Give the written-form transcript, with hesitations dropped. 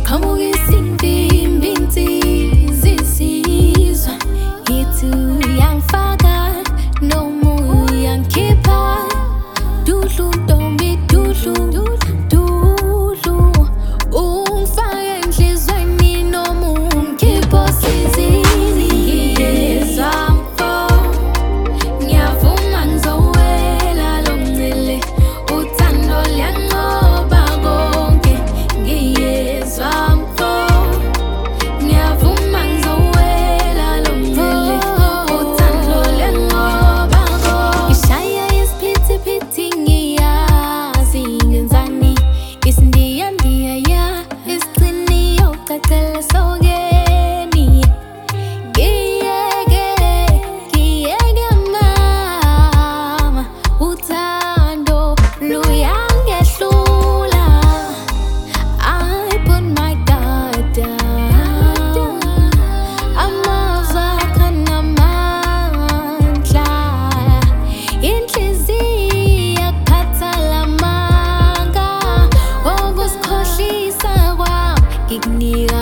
Qhamuka isimbi insizwa isizwa ithi uyangifaka noma uyangikhipha. Duhlu ntombi duhlu duhlu, ungifake enhlizweni noma ungikhipha osizini. Ngiyezwa mfo, ngiyavuma ngizowela lo mngcele, uthando luyanqoba konke. Ngiyezwa mfo, ngiyavuma ngizowela lo mngcele, uthando luyanqoba konke. Ngishaya isiphithiphithi ngiyazi ngenzani, isindiya ya isigciniyo ucacele sokeni. Ngiyeke mama, uthando luyangehlula. I put my guard down, amazwi akho namandla, inhliziyo yakhathalamanga, ukusikhohlisa kwami ngikunika